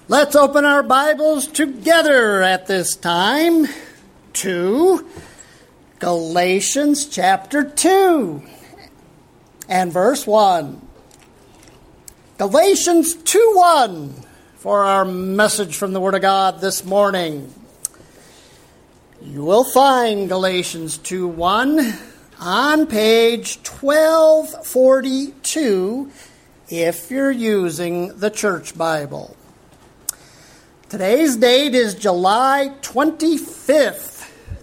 Let's open our Bibles together at this time to Galatians chapter 2 and verse 1. Galatians 2:1 for our message from the Word of God this morning. You will find Galatians 2:1 on page 1242 if you're using the Church Bible. Today's date is July 25th,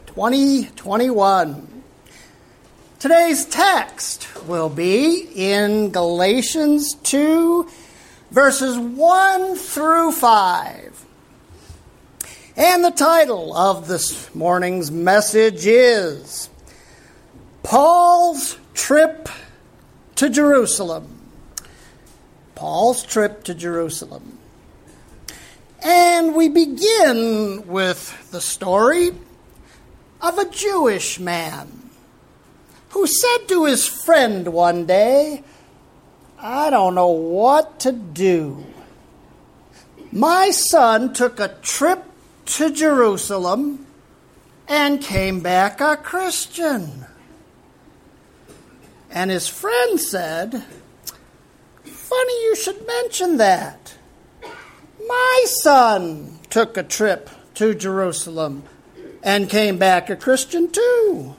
2021. Today's text will be in Galatians 2, verses 1 through 5. And the title of this morning's message is Paul's Trip to Jerusalem. Paul's trip to Jerusalem. And we begin with the story of a Jewish man who said to his friend one day, "I don't know what to do. My son took a trip to Jerusalem and came back a Christian." And his friend said, "Funny you should mention that. My son took a trip to Jerusalem and came back a Christian too."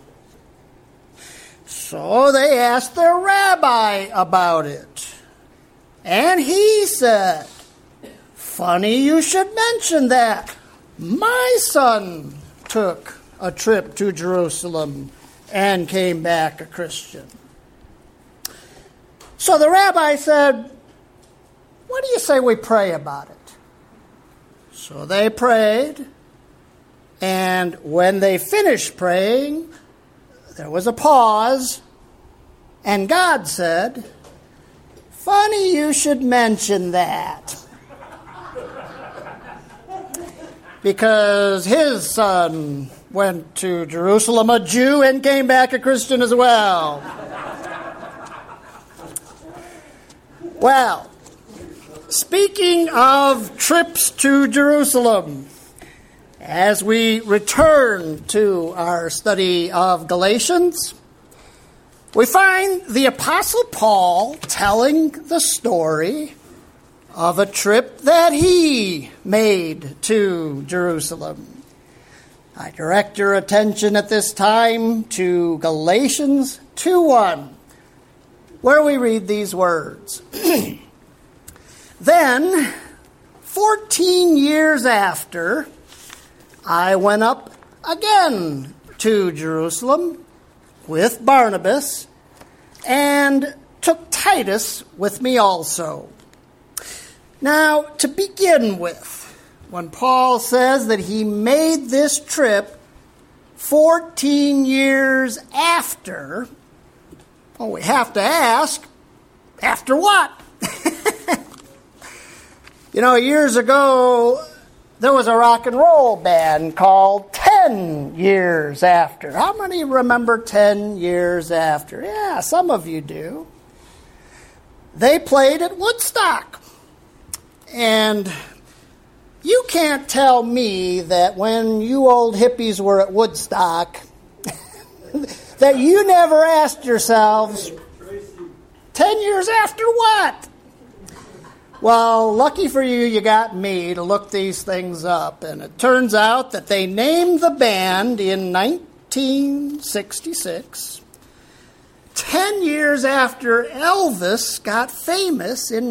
So they asked their rabbi about it. And he said, "Funny you should mention that. My son took a trip to Jerusalem and came back a Christian." So the rabbi said, "What do you say we pray about it?" So they prayed, and when they finished praying, there was a pause, and God said, "Funny you should mention that." Because his son went to Jerusalem a Jew and came back a Christian as well. Well, speaking of trips to Jerusalem, as we return to our study of Galatians, we find the Apostle Paul telling the story of a trip that he made to Jerusalem. I direct your attention at this time to Galatians 2:1, where we read these words. "Then, 14 years after, I went up again to Jerusalem with Barnabas and took Titus with me also." Now, to begin with, when Paul says that he made this trip 14 years after, well, we have to ask, after what? You know, years ago, there was a rock and roll band called 10 Years After. How many remember 10 Years After? Yeah, some of you do. They played at Woodstock. And you can't tell me that when you old hippies were at Woodstock, that you never asked yourselves, 10 years after what? Well, lucky for you, you got me to look these things up. And it turns out that they named the band in 1966, 10 years after Elvis got famous in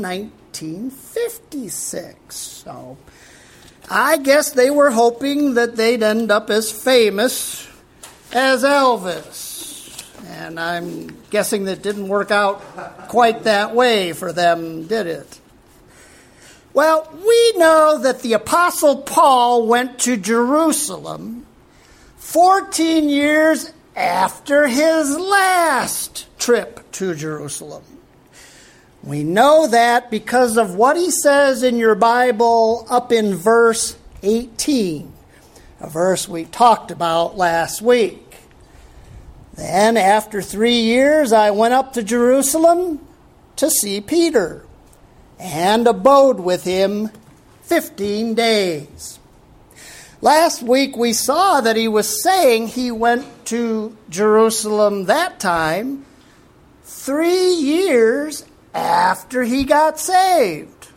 1956. So I guess they were hoping that they'd end up as famous as Elvis. And I'm guessing that didn't work out quite that way for them, did it? Well, we know that the Apostle Paul went to Jerusalem 14 years after his last trip to Jerusalem. We know that because of what he says in your Bible up in verse 18, a verse we talked about last week. "Then after 3 years I went up to Jerusalem to see Peter, and abode with him 15 days. Last week we saw that he was saying he went to Jerusalem that time 3 years after he got saved.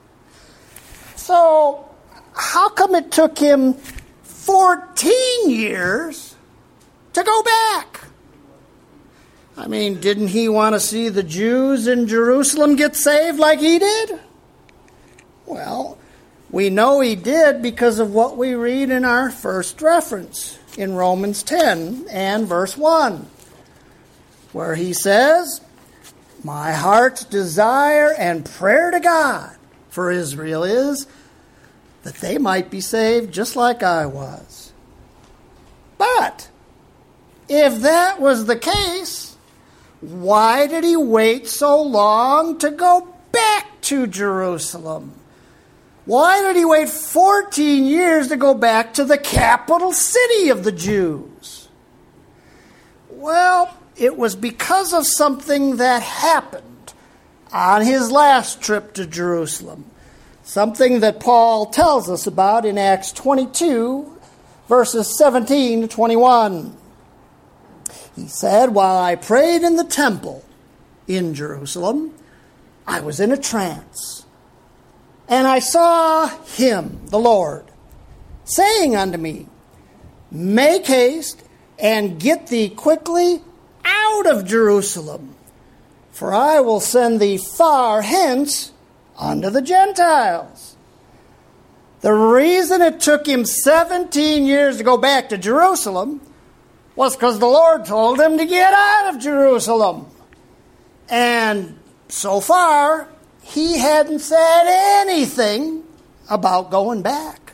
So how come it took him 14 years to go back? I mean, didn't he want to see the Jews in Jerusalem get saved like he did? Well, we know he did because of what we read in our first reference in Romans 10 and verse 1, where he says, "My heart's desire and prayer to God for Israel is that they might be saved just like I was." But if that was the case, why did he wait so long to go back to Jerusalem? Why did he wait 14 years to go back to the capital city of the Jews? Well, it was because of something that happened on his last trip to Jerusalem. Something that Paul tells us about in Acts 22, verses 17 to 21. He said, "While I prayed in the temple in Jerusalem, I was in a trance. And I saw him, the Lord, saying unto me, Make haste and get thee quickly out of Jerusalem, for I will send thee far hence unto the Gentiles." The reason it took him 17 years to go back to Jerusalem was because the Lord told him to get out of Jerusalem. And so far, he hadn't said anything about going back.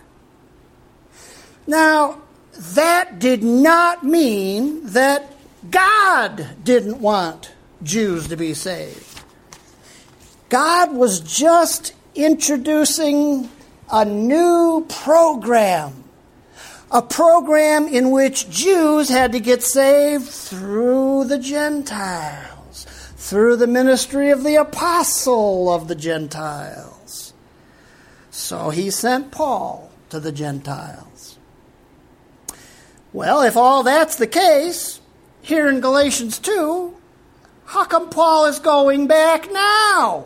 Now, that did not mean that God didn't want Jews to be saved. God was just introducing a new program. A program in which Jews had to get saved through the Gentiles, through the ministry of the apostle of the Gentiles. So he sent Paul to the Gentiles. Well, if all that's the case, here in Galatians 2, how come Paul is going back now?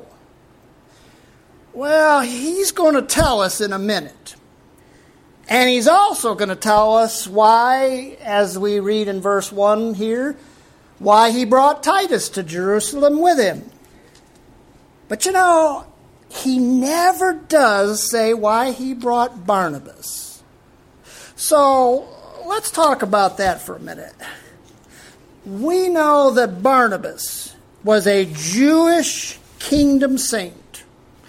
Well, he's going to tell us in a minute. And he's also going to tell us why, as we read in verse 1 here, why he brought Titus to Jerusalem with him. But you know, he never does say why he brought Barnabas. So let's talk about that for a minute. We know that Barnabas was a Jewish kingdom saint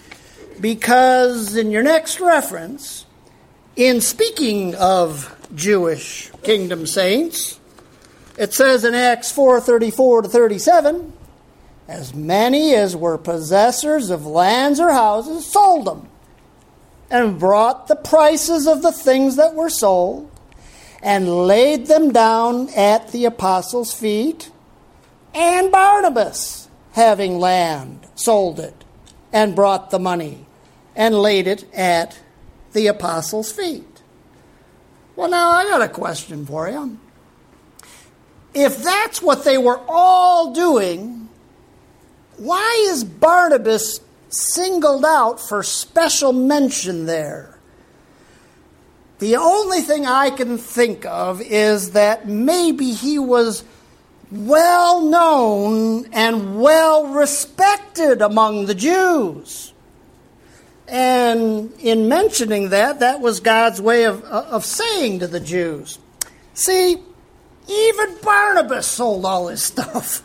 because in your next reference, in speaking of Jewish kingdom saints, it says in Acts 4:34 to 37, "As many as were possessors of lands or houses sold them, and brought the prices of the things that were sold, and laid them down at the apostles' feet. And Barnabas, having land, sold it, and brought the money, and laid it at the apostles' feet." Well, now I got a question for you. If that's what they were all doing, why is Barnabas singled out for special mention there? The only thing I can think of is that maybe he was well known and well respected among the Jews. And in mentioning that, that was God's way of saying to the Jews, see, even Barnabas sold all his stuff.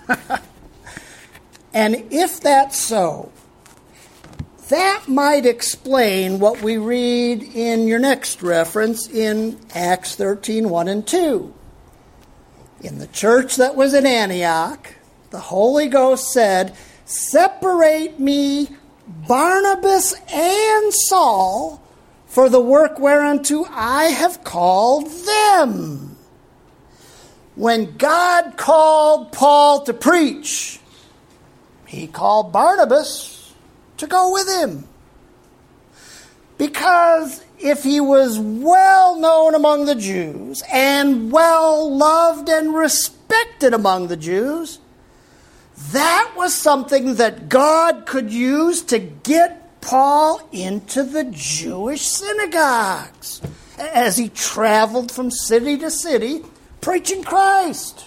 And if that's so, that might explain what we read in your next reference in Acts 13, 1 and 2. In the church that was in Antioch, the Holy Ghost said, "Separate me Barnabas and Saul for the work whereunto I have called them." When God called Paul to preach, he called Barnabas to go with him. Because if he was well known among the Jews and well loved and respected among the Jews, that was something that God could use to get Paul into the Jewish synagogues as he traveled from city to city preaching Christ.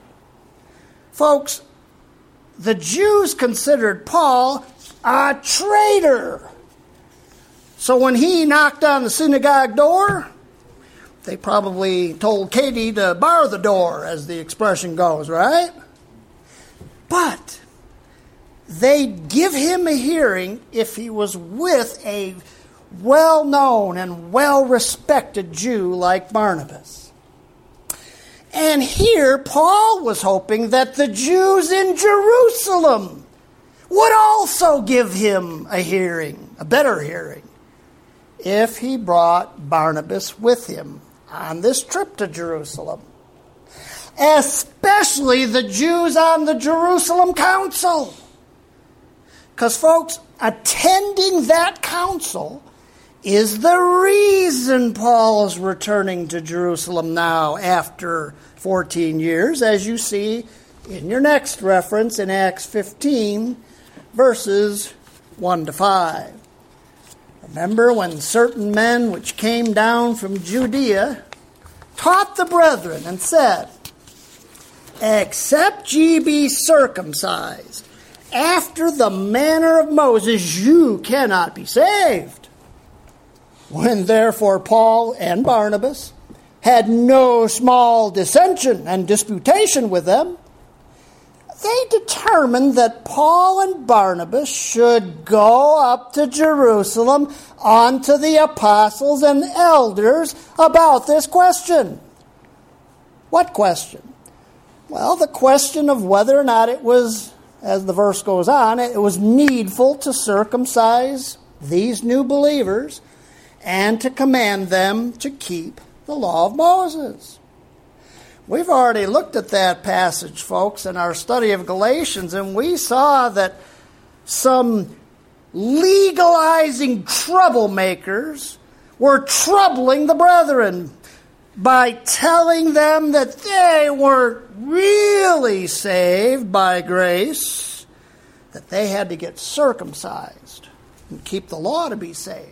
Folks, the Jews considered Paul a traitor. So when he knocked on the synagogue door, they probably told Katie to bar the door, as the expression goes, right? But they'd give him a hearing if he was with a well-known and well-respected Jew like Barnabas. And here, Paul was hoping that the Jews in Jerusalem would also give him a hearing, a better hearing, if he brought Barnabas with him on this trip to Jerusalem. Especially the Jews on the Jerusalem Council. Because, folks, attending that council is the reason Paul is returning to Jerusalem now after 14 years, as you see in your next reference in Acts 15, verses 1 to 5. Remember when certain men which came down from Judea taught the brethren and said, "Except ye be circumcised after the manner of Moses, you cannot be saved." When therefore Paul and Barnabas had no small dissension and disputation with them, they determined that Paul and Barnabas should go up to Jerusalem unto the apostles and elders about this question. What question? Well, the question of whether or not it was, as the verse goes on, it was needful to circumcise these new believers and to command them to keep the law of Moses. We've already looked at that passage, folks, in our study of Galatians, and we saw that some legalizing troublemakers were troubling the brethren by telling them that they weren't really saved by grace, that they had to get circumcised and keep the law to be saved.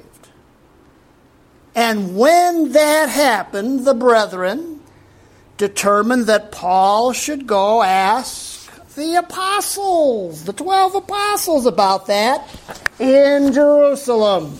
And when that happened, the brethren determined that Paul should go ask the apostles, the 12 apostles, about that in Jerusalem.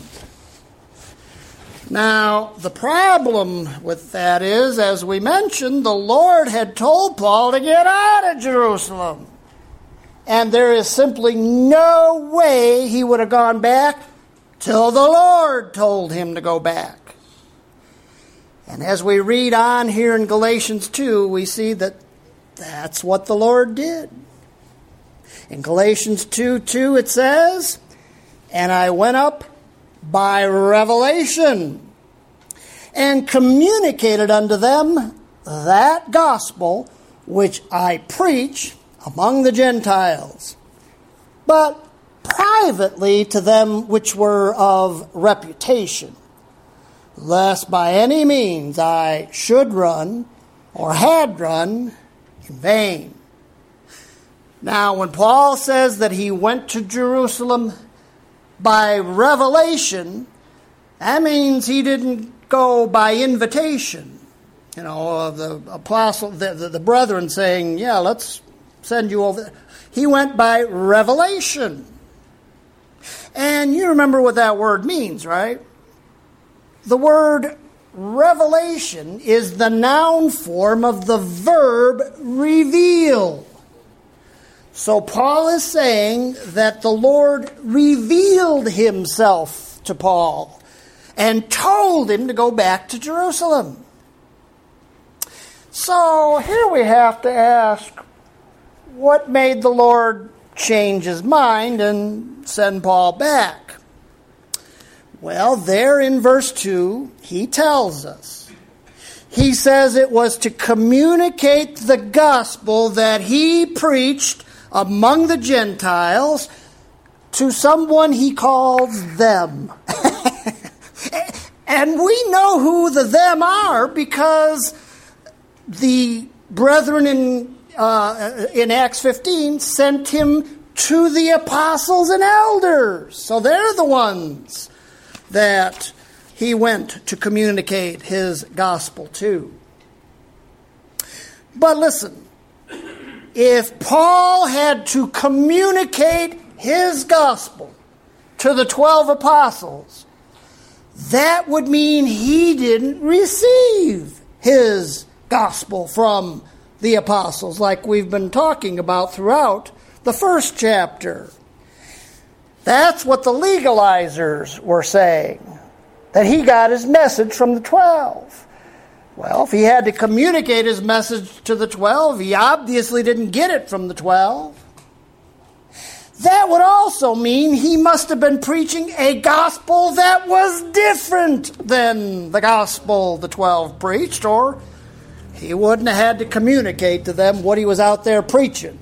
Now, the problem with that is, as we mentioned, the Lord had told Paul to get out of Jerusalem. And there is simply no way he would have gone back till the Lord told him to go back. And as we read on here in Galatians 2, we see that that's what the Lord did. In Galatians 2:2 it says, "And I went up by revelation and communicated unto them that gospel which I preach among the Gentiles, but privately to them which were of reputation, lest by any means I should run or had run in vain." Now, when Paul says that he went to Jerusalem by revelation, that means he didn't go by invitation. You know, the apostle, the brethren saying, "Yeah, let's send you over." He went by revelation. And you remember what that word means, right? The word revelation is the noun form of the verb reveal. So Paul is saying that the Lord revealed himself to Paul and told him to go back to Jerusalem. So here we have to ask, what made the Lord change his mind and send Paul back? Well, there in verse 2, he tells us. He says it was to communicate the gospel that he preached among the Gentiles to someone he calls them. And we know who the them are because the brethren in Acts 15 sent him to the apostles and elders. So they're the ones that he went to communicate his gospel to. But listen, if Paul had to communicate his gospel to the 12 apostles, that would mean he didn't receive his gospel from the apostles like we've been talking about throughout the first chapter. That's what the legalizers were saying, that he got his message from the 12. Well, if he had to communicate his message to the 12, he obviously didn't get it from the 12. That would also mean he must have been preaching a gospel that was different than the gospel the 12 preached, or he wouldn't have had to communicate to them what he was out there preaching.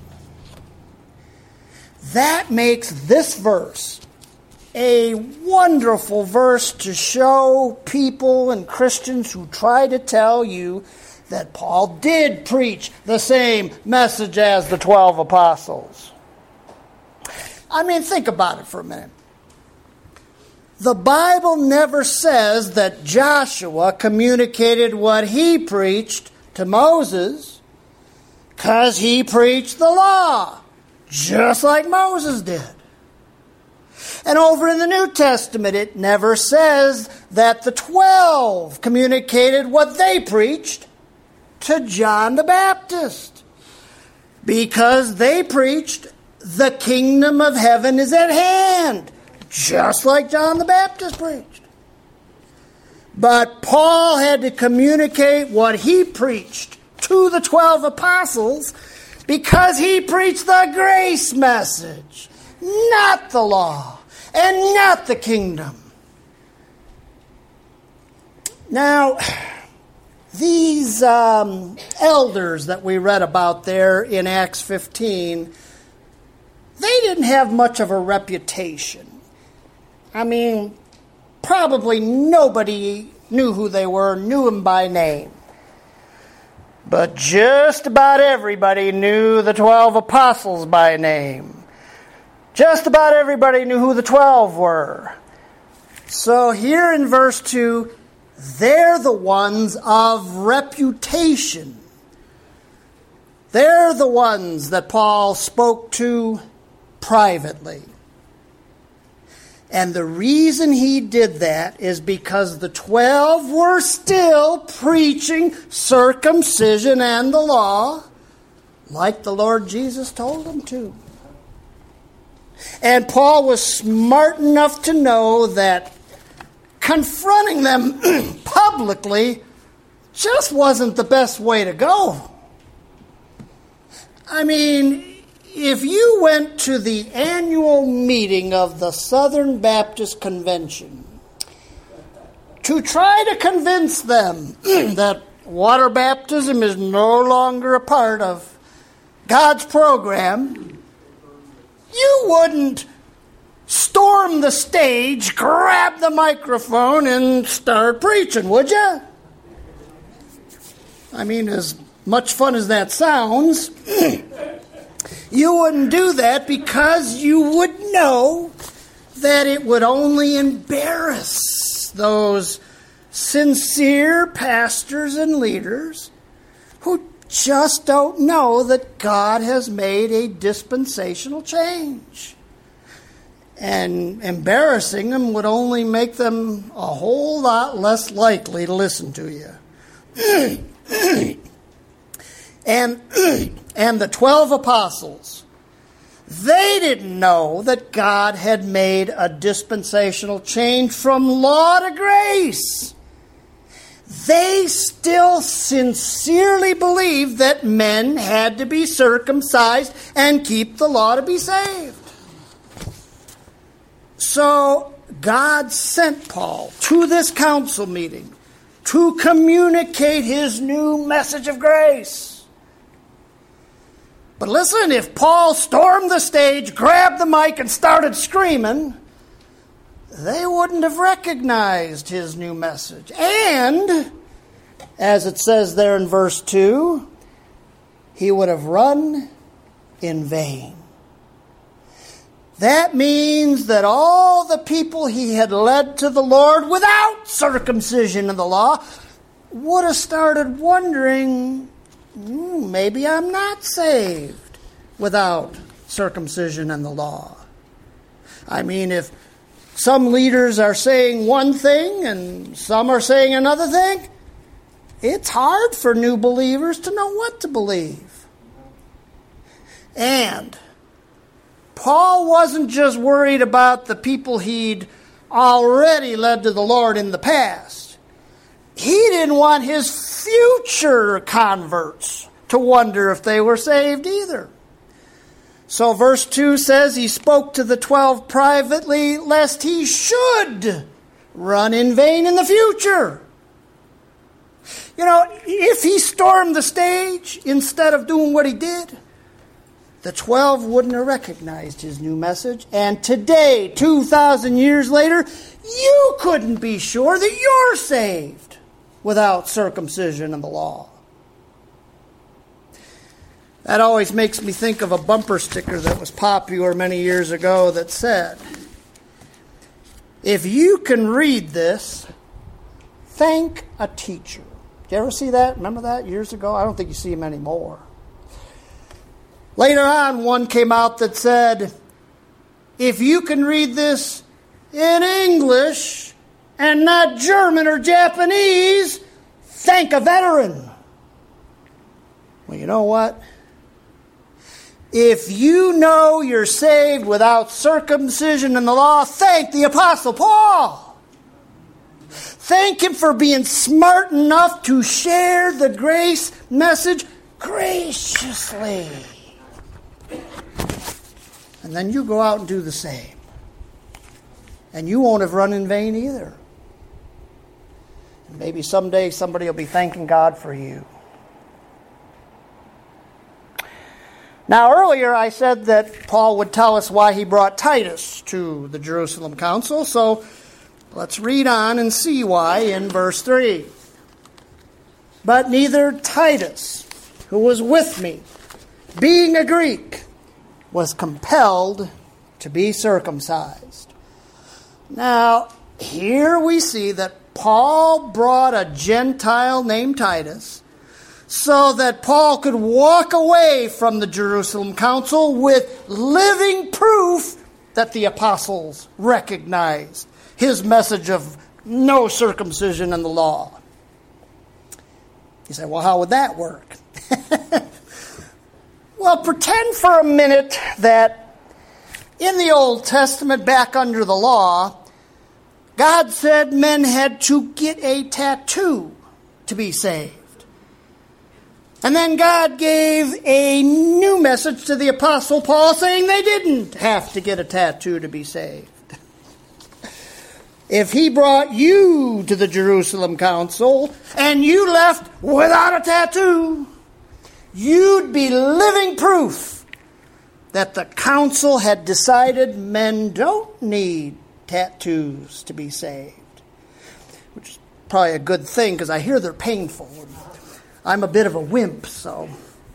That makes this verse a wonderful verse to show people and Christians who try to tell you that Paul did preach the same message as the 12 apostles. I mean, think about it for a minute. The Bible never says that Joshua communicated what he preached to Moses because he preached the law, just like Moses did. And over in the New Testament, it never says that the 12 communicated what they preached to John the Baptist, because they preached the kingdom of heaven is at hand, just like John the Baptist preached. But Paul had to communicate what he preached to the 12 apostles because he preached the grace message, not the law, and not the kingdom. Now, these elders that we read about there in Acts 15, they didn't have much of a reputation. I mean, probably nobody knew who they were, knew them by name. But just about everybody knew the 12 apostles by name. Just about everybody knew who the 12 were. So here in verse 2, they're the ones of reputation. They're the ones that Paul spoke to privately. And the reason he did that is because the 12 were still preaching circumcision and the law, like the Lord Jesus told them to. And Paul was smart enough to know that confronting them publicly just wasn't the best way to go. I mean, if you went to the annual meeting of the Southern Baptist Convention to try to convince them that water baptism is no longer a part of God's program, you wouldn't storm the stage, grab the microphone, and start preaching, would you? I mean, as much fun as that sounds, you wouldn't do that because you would know that it would only embarrass those sincere pastors and leaders who just don't know that God has made a dispensational change. And embarrassing them would only make them a whole lot less likely to listen to you. And the 12 apostles, they didn't know that God had made a dispensational change from law to grace. They still sincerely believed that men had to be circumcised and keep the law to be saved. So God sent Paul to this council meeting to communicate his new message of grace. But listen, if Paul stormed the stage, grabbed the mic, and started screaming, they wouldn't have recognized his new message. And, as it says there in verse 2, he would have run in vain. That means that all the people he had led to the Lord without circumcision in the law would have started wondering, maybe I'm not saved without circumcision in the law. I mean, if some leaders are saying one thing and some are saying another thing, it's hard for new believers to know what to believe. And Paul wasn't just worried about the people he'd already led to the Lord in the past. He didn't want his future converts to wonder if they were saved either. So verse 2 says he spoke to the 12 privately lest he should run in vain in the future. You know, if he stormed the stage instead of doing what he did, the 12 wouldn't have recognized his new message. And today, 2,000 years later, you couldn't be sure that you're saved without circumcision in the law. That always makes me think of a bumper sticker that was popular many years ago that said, if you can read this, thank a teacher. Did you ever see that? Remember that years ago? I don't think you see them anymore. Later on, one came out that said, if you can read this in English and not German or Japanese, thank a veteran. Well, you know what? If you know you're saved without circumcision in the law, thank the Apostle Paul. Thank him for being smart enough to share the grace message graciously. And then you go out and do the same. And you won't have run in vain either. And maybe someday somebody will be thanking God for you. Now, earlier I said that Paul would tell us why he brought Titus to the Jerusalem council, so let's read on and see why in verse 3. But neither Titus, who was with me, being a Greek, was compelled to be circumcised. Now, here we see that Paul brought a Gentile named Titus so that Paul could walk away from the Jerusalem council with living proof that the apostles recognized his message of no circumcision in the law. You say, well, how would that work? Well, pretend for a minute that in the Old Testament, back under the law, God said men had to get a tattoo to be saved. And then God gave a new message to the Apostle Paul saying they didn't have to get a tattoo to be saved. If he brought you to the Jerusalem council and you left without a tattoo, you'd be living proof that the council had decided men don't need tattoos to be saved. Which is probably a good thing because I hear they're painful. I'm a bit of a wimp, so.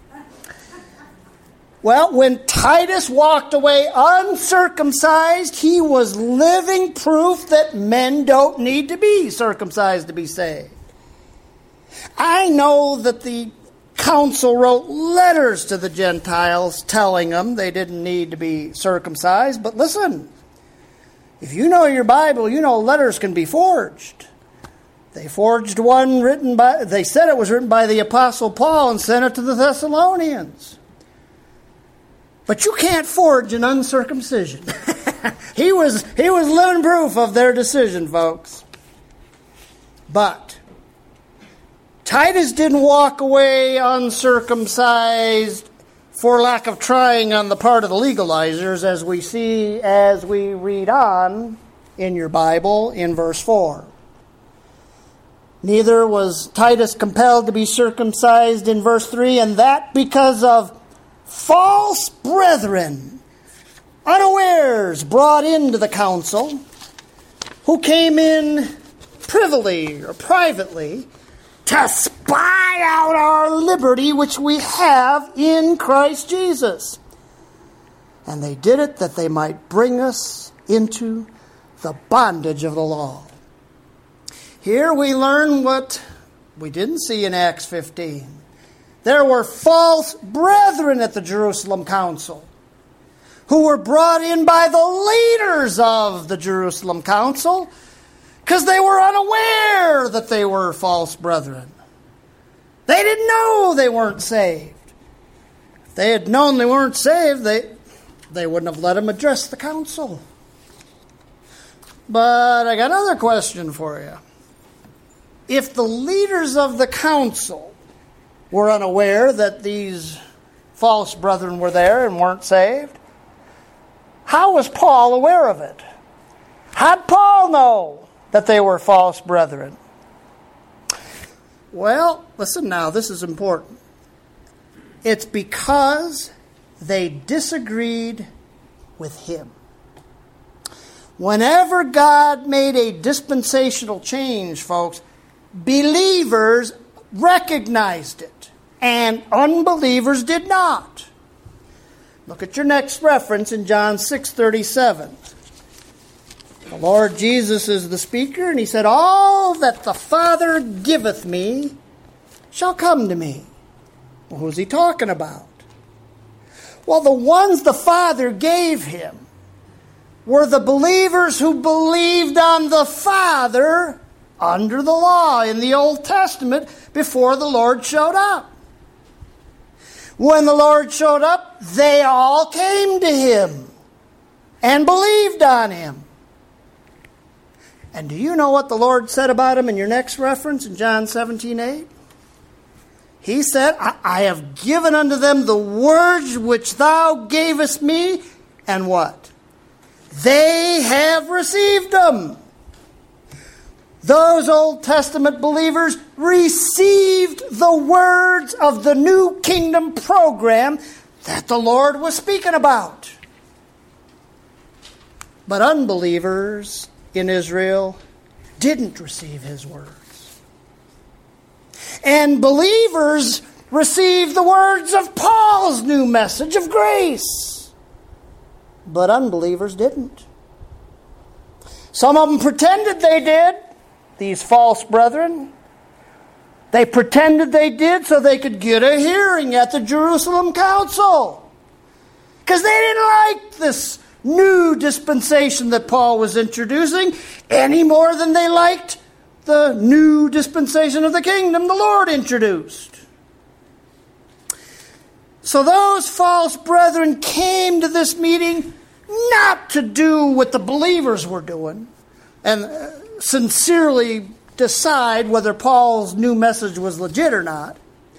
Well, when Titus walked away uncircumcised, he was living proof that men don't need to be circumcised to be saved. I know that the council wrote letters to the Gentiles telling them they didn't need to be circumcised, but listen, if you know your Bible, you know letters can be forged. They forged one they said it was written by the Apostle Paul and sent it to the Thessalonians. But you can't forge an uncircumcision. He was living proof of their decision, folks. But Titus didn't walk away uncircumcised for lack of trying on the part of the legalizers, as we see as we read on in your Bible in verse 4. Neither was Titus compelled to be circumcised in verse 3, and that because of false brethren, unawares brought into the council, who came in privily or privately to spy out our liberty which we have in Christ Jesus. And they did it that they might bring us into the bondage of the law. Here we learn what we didn't see in Acts 15. There were false brethren at the Jerusalem council who were brought in by the leaders of the Jerusalem council because they were unaware that they were false brethren. They didn't know they weren't saved. If they had known they weren't saved, they wouldn't have let them address the council. But I got another question for you. If the leaders of the council were unaware that these false brethren were there and weren't saved, how was Paul aware of it? How'd Paul know that they were false brethren? Well, listen now, this is important. It's because they disagreed with him. Whenever God made a dispensational change, folks, believers recognized it, and unbelievers did not. Look at your next reference in John 6:37. The Lord Jesus is the speaker, and he said, "All that the Father giveth me shall come to me." Well, who's he talking about? Well, the ones the Father gave him were the believers who believed on the Father under the law in the Old Testament before the Lord showed up. When the Lord showed up, they all came to him and believed on him. And do you know what the Lord said about him in your next reference in John 17:8? He said, I have given unto them the words which thou gavest me, and what? They have received them. Those Old Testament believers received the words of the new kingdom program that the Lord was speaking about. But unbelievers in Israel didn't receive his words. And believers received the words of Paul's new message of grace. But unbelievers didn't. Some of them pretended they did. These false brethren, they pretended they did so they could get a hearing at the Jerusalem council. Because they didn't like this new dispensation that Paul was introducing any more than they liked the new dispensation of the kingdom the Lord introduced. So those false brethren came to this meeting not to do what the believers were doing and sincerely decide whether Paul's new message was legit or not.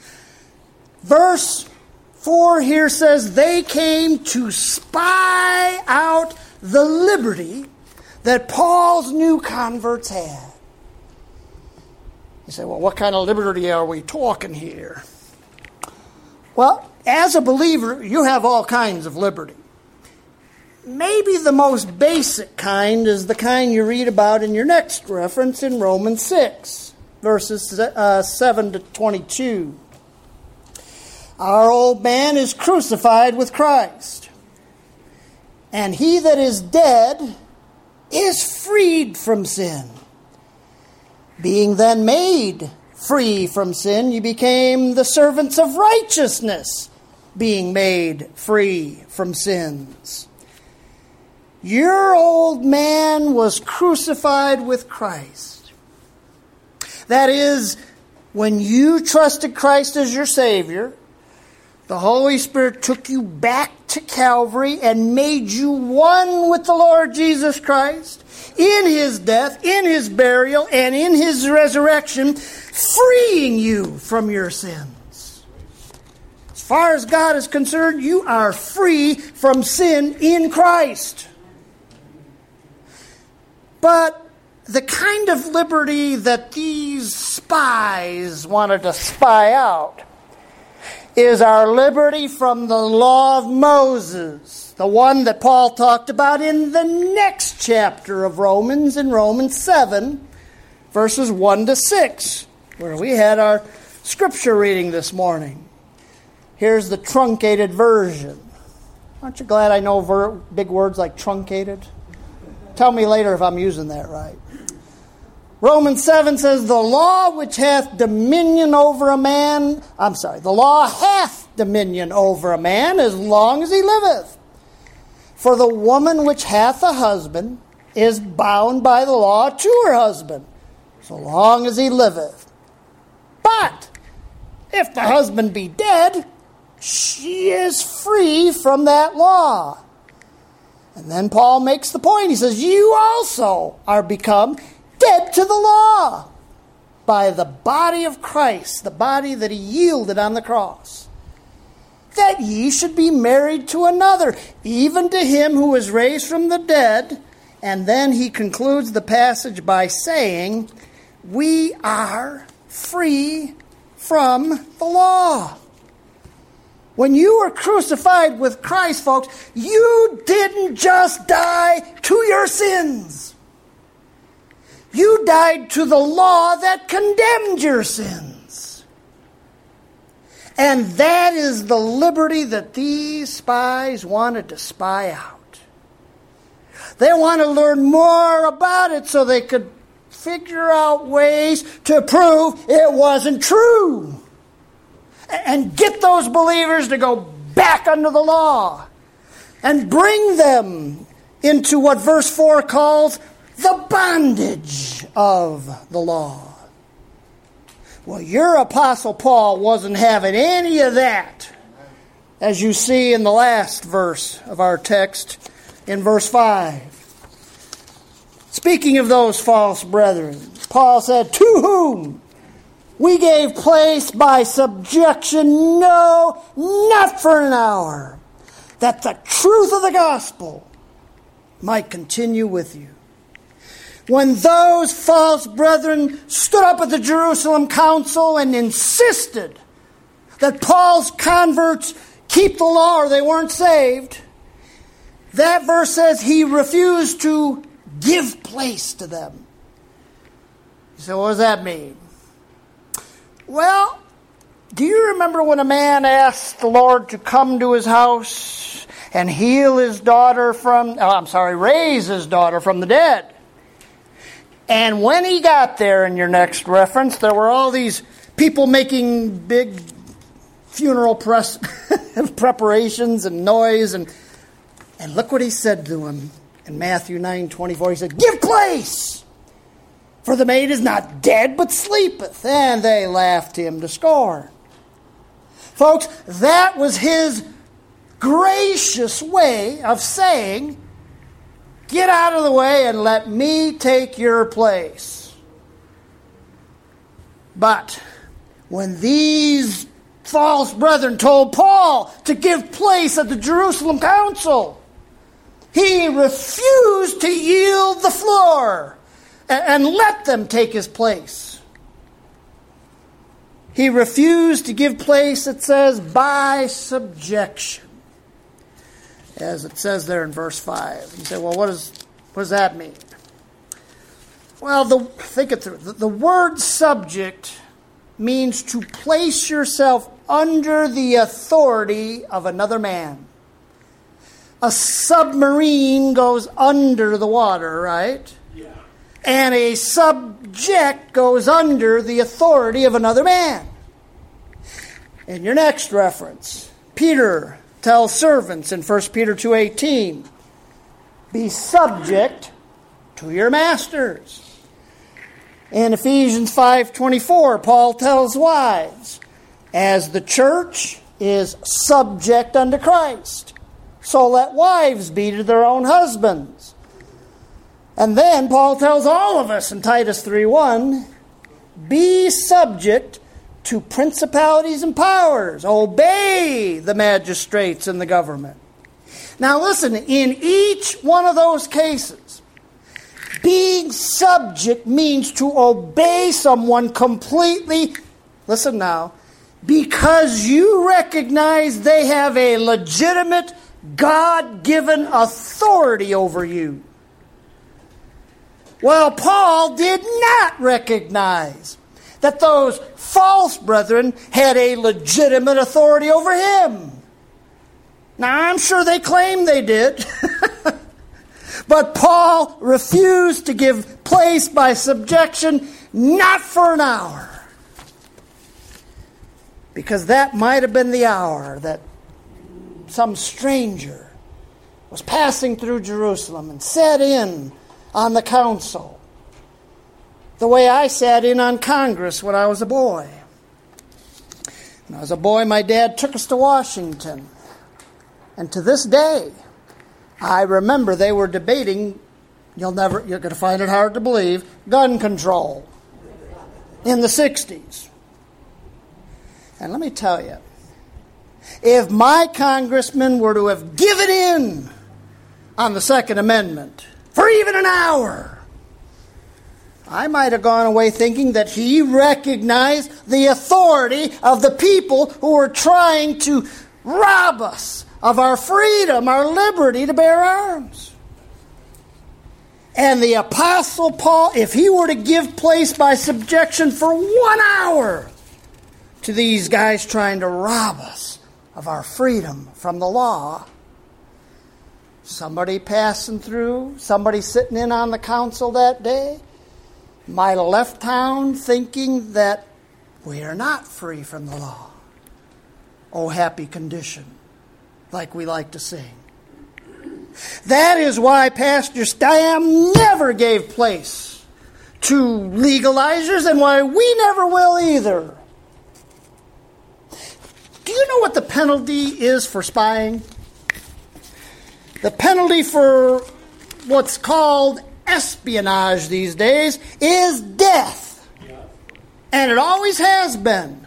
Verse 4 here says, they came to spy out the liberty that Paul's new converts had. You say, well, what kind of liberty are we talking here? Well, as a believer, you have all kinds of liberty. Maybe the most basic kind is the kind you read about in your next reference in Romans 6, verses 7 to 22. Our old man is crucified with Christ, and he that is dead is freed from sin. Being then made free from sin, you became the servants of righteousness, being made free from sins. Your old man was crucified with Christ. That is, when you trusted Christ as your Savior, the Holy Spirit took you back to Calvary and made you one with the Lord Jesus Christ in his death, in his burial, and in his resurrection, freeing you from your sins. As far as God is concerned, you are free from sin in Christ. But the kind of liberty that these spies wanted to spy out is our liberty from the law of Moses, the one that Paul talked about in the next chapter of Romans, in Romans 7, verses 1 to 6, where we had our scripture reading this morning. Here's the truncated version. Aren't you glad I know big words like truncated? Tell me later if I'm using that right. Romans 7 says, the law hath dominion over a man as long as he liveth. For the woman which hath a husband is bound by the law to her husband, so long as he liveth. But if the husband be dead, she is free from that law. And then Paul makes the point. He says, you also are become dead to the law by the body of Christ, the body that he yielded on the cross, that ye should be married to another, even to him who was raised from the dead. And then he concludes the passage by saying, we are free from the law. When you were crucified with Christ, folks, you didn't just die to your sins. You died to the law that condemned your sins. And that is the liberty that these spies wanted to spy out. They want to learn more about it so they could figure out ways to prove it wasn't true. And get those believers to go back under the law and bring them into what verse 4 calls the bondage of the law. Well, your Apostle Paul wasn't having any of that, as you see in the last verse of our text, in verse 5. Speaking of those false brethren, Paul said, to whom we gave place by subjection, no, not for an hour, that the truth of the gospel might continue with you. When those false brethren stood up at the Jerusalem council and insisted that Paul's converts keep the law or they weren't saved, that verse says he refused to give place to them. You say, what does that mean? Well, do you remember when a man asked the Lord to come to his house and raise his daughter from the dead? And when he got there, in your next reference, there were all these people making big funeral preparations and noise. And look what he said to him in Matthew 9:24. He said, give place, for the maid is not dead, but sleepeth. And they laughed him to scorn. Folks, that was his gracious way of saying, get out of the way and let me take your place. But when these false brethren told Paul to give place at the Jerusalem council, he refused to yield the floor and let them take his place. He refused to give place, it says, by subjection, as it says there in verse 5. You say, well, what does that mean? Well, think it through. The word subject means to place yourself under the authority of another man. A submarine goes under the water, right? Yeah. And a subject goes under the authority of another man. In your next reference, Peter tells servants in 1 Peter 2:18, be subject to your masters. In Ephesians 5:24, Paul tells wives, as the church is subject unto Christ, so let wives be to their own husbands. And then Paul tells all of us in Titus 3:1, be subject to principalities and powers. Obey the magistrates in the government. Now listen, in each one of those cases, being subject means to obey someone completely, listen now, because you recognize they have a legitimate God-given authority over you. Well, Paul did not recognize that those false brethren had a legitimate authority over him. Now, I'm sure they claimed they did. But Paul refused to give place by subjection, not for an hour. Because that might have been the hour that some stranger was passing through Jerusalem and sat in on the council, the way I sat in on Congress when I was a boy. When I was a boy, my dad took us to Washington. And to this day, I remember they were debating, you're going to find it hard to believe, gun control in the 60s. And let me tell you, if my congressman were to have given in on the Second Amendment for even an hour, I might have gone away thinking that he recognized the authority of the people who were trying to rob us of our freedom, our liberty to bear arms. And the Apostle Paul, if he were to give place by subjection for 1 hour to these guys trying to rob us of our freedom from the law, somebody passing through, somebody sitting in on the council that day, might have left town thinking that we are not free from the law. Oh, happy condition, like we like to sing. That is why Pastor Stam never gave place to legalizers, and why we never will either. Do you know what the penalty is for spying? The penalty for what's called espionage these days is death. And it always has been.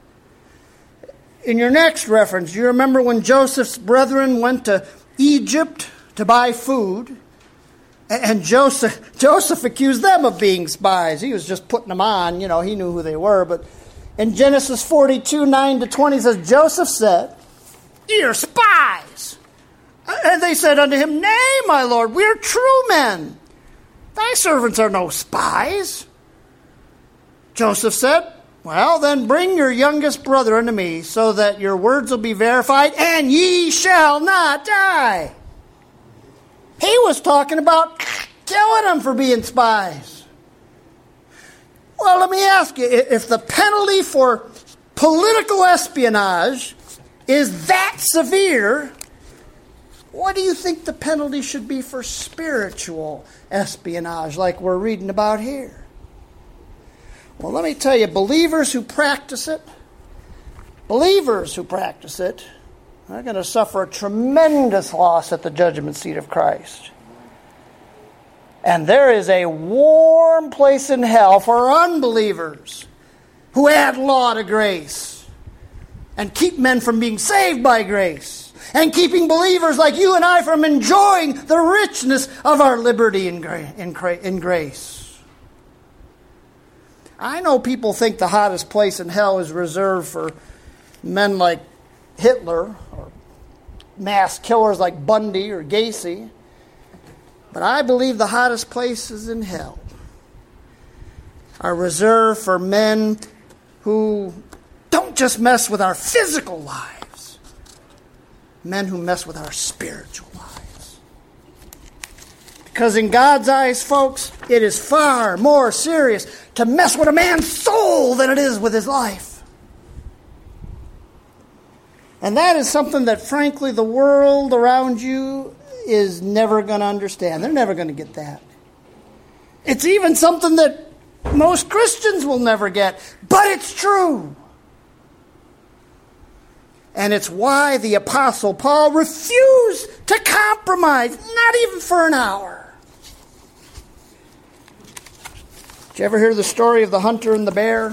In your next reference, you remember when Joseph's brethren went to Egypt to buy food, and Joseph accused them of being spies. He was just putting them on, he knew who they were. But in Genesis 42, 9-20 says, Joseph said, "Ye are spies." And they said unto him, "Nay, my Lord, we are true men. Thy servants are no spies." Joseph said, "Well, then bring your youngest brother unto me, so that your words will be verified, and ye shall not die." He was talking about killing them for being spies. Well, let me ask you, if the penalty for political espionage is that severe, what do you think the penalty should be for spiritual espionage, like we're reading about here? Well, let me tell you, believers who practice it are going to suffer a tremendous loss at the judgment seat of Christ. And there is a warm place in hell for unbelievers who add law to grace and keep men from being saved by grace, and keeping believers like you and I from enjoying the richness of our liberty in grace. I know people think the hottest place in hell is reserved for men like Hitler or mass killers like Bundy or Gacy. But I believe the hottest places in hell are reserved for men who don't just mess with our physical lives, men who mess with our spiritual lives. Because in God's eyes, folks, it is far more serious to mess with a man's soul than it is with his life. And that is something that, frankly, the world around you is never going to understand. They're never going to get that. It's even something that most Christians will never get, but it's true. And it's why the Apostle Paul refused to compromise, not even for an hour. Did you ever hear the story of the hunter and the bear?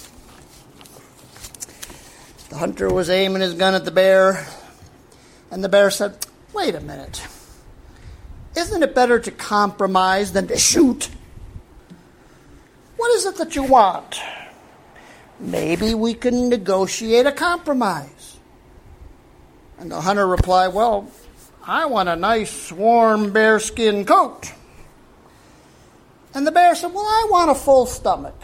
The hunter was aiming his gun at the bear, and the bear said, "Wait a minute. Isn't it better to compromise than to shoot? What is it that you want? Maybe we can negotiate a compromise." And the hunter replied, "Well, I want a nice warm bearskin coat. And the bear said, well, I want a full stomach.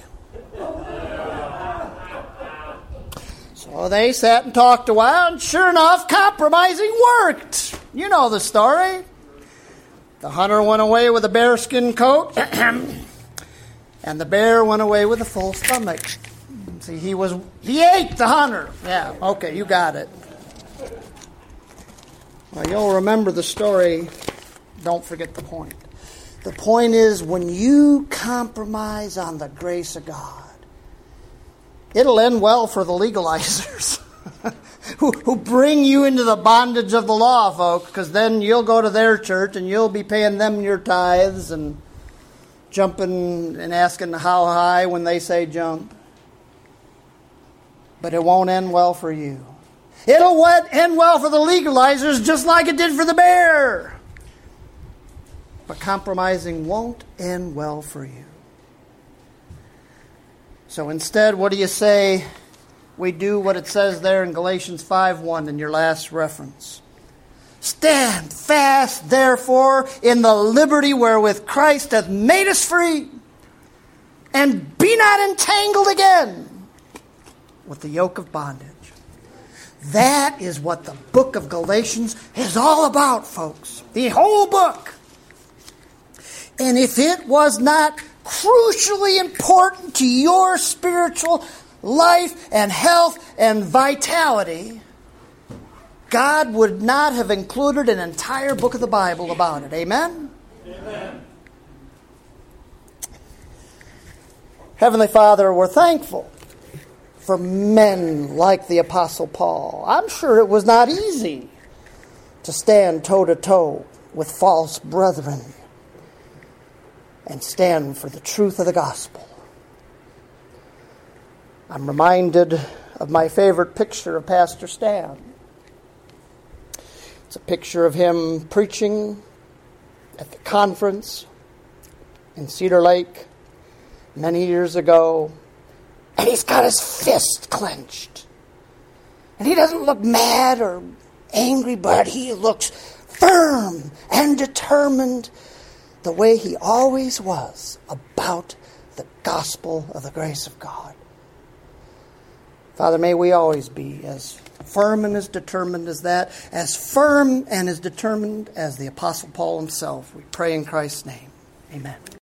So they sat and talked a while, and sure enough, compromising worked. You know the story. The hunter went away with a bearskin coat, and the bear went away with a full stomach. See, he ate the hunter. Yeah, okay, you got it. Well, you'll remember the story. Don't forget the point. The point is, when you compromise on the grace of God, it'll end well for the legalizers who bring you into the bondage of the law, folks, because then you'll go to their church and you'll be paying them your tithes and jumping and asking how high when they say jump. But it won't end well for you. It'll end well for the legalizers just like it did for the bear. But compromising won't end well for you. So instead, what do you say? We do what it says there in Galatians 5:1 in your last reference. Stand fast, therefore, in the liberty wherewith Christ hath made us free, and be not entangled again with the yoke of bondage. That is what the book of Galatians is all about, folks. The whole book. And if it was not crucially important to your spiritual life and health and vitality, God would not have included an entire book of the Bible about it. Amen? Amen. Heavenly Father, we're thankful for men like the Apostle Paul. I'm sure it was not easy to stand toe-to-toe with false brethren and stand for the truth of the gospel. I'm reminded of my favorite picture of Pastor Stan. It's a picture of him preaching at the conference in Cedar Lake many years ago, and he's got his fist clenched. And he doesn't look mad or angry, but he looks firm and determined the way he always was about the gospel of the grace of God. Father, may we always be as firm and as determined as that, as firm and as determined as the Apostle Paul himself. We pray in Christ's name. Amen.